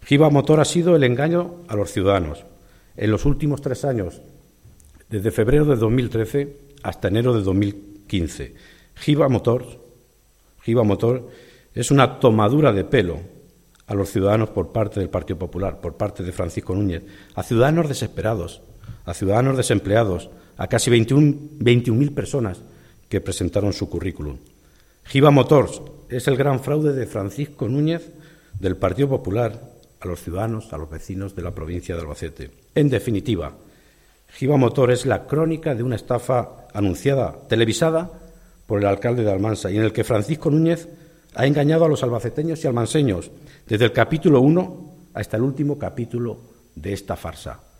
Giva Motor ha sido el engaño a los ciudadanos. En los últimos 3 años, desde febrero de 2013 hasta enero de 2015, Giva Motor es una tomadura de pelo a los ciudadanos por parte del Partido Popular, por parte de Francisco Núñez, a ciudadanos desesperados, a ciudadanos desempleados, a casi 21.000 personas que presentaron su currículum. Giva Motors es el gran fraude de Francisco Núñez del Partido Popular a los ciudadanos, a los vecinos de la provincia de Albacete. En definitiva, Giva Motor es la crónica de una estafa anunciada, televisada, por el alcalde de Almansa, y en el que Francisco Núñez ha engañado a los albaceteños y almanseños desde el capítulo 1 hasta el último capítulo de esta farsa.